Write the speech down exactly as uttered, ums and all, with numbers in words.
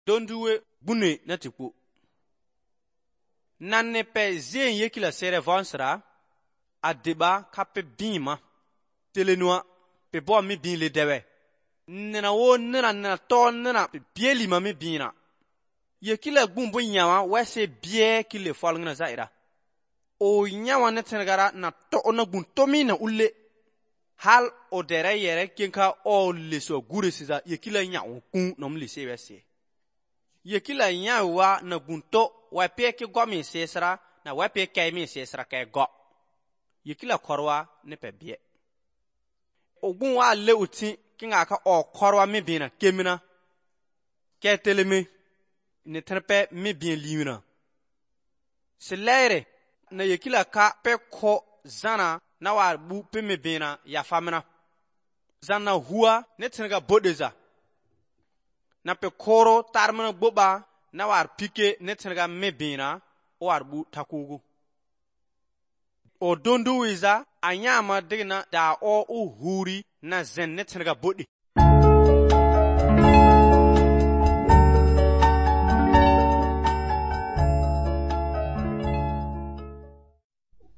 donduwe bune na tipu. Nanne pe zien yekila sere vonsra, a deba ka pe bima, telenua, pe bo mi bin le dewe. Nena wo nena nena to nena pe bieli ma mi bina. Yekila gumbo nyawa wese bie kile falngna zaira. O nyawa netengara na to ona gun tomi na ule. Hal o dere yere kenka o leso gure siza yekila nyawa kun nom lise wese. Yekila nyawa na gunto wape ke gomi sesra na wape ke mi sesra ke go. Yekila korwa ne pe bie. Ogun wa le uti kinga ka o korwa mi bina kemina. Ke teleme ne trepe mi bien liuna. Selere na yekila ka pe ko zana na war bu pe mi bina ya famina. Zana hua ne tenga bodeza. Na pe koro tarmana boba na war pike ne tenga mi bina o war bu takugu. O dondu wiza anyama digna da o uhuri na zen ne tenga bodi.